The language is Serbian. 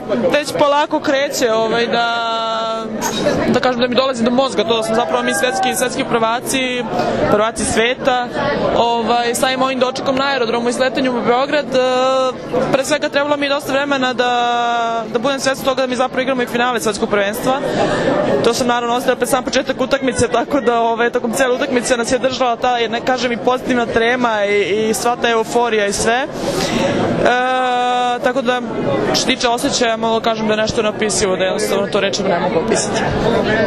već polako kreće da kažem da mi dolazi do mozga to da smo zapravo mi svetski prvaci sveta. Samim ovim dočekom na aerodromu i sletanju u Beograd, pre svega trebalo mi je dosta vremena da budem svesna toga da mi zapravo igramo i finale svetskog prvenstva. To sam naravno ostavila pred sam početak utakmice, tako da tokom cele utakmice nas je držala ta, ne kažem, i pozitivna trema i sva ta euforija i sve. Tako da, što se tiče osjećaja, mogu kažem da je nešto neopisivo, da jednostavno to rečima ne mogu opisati.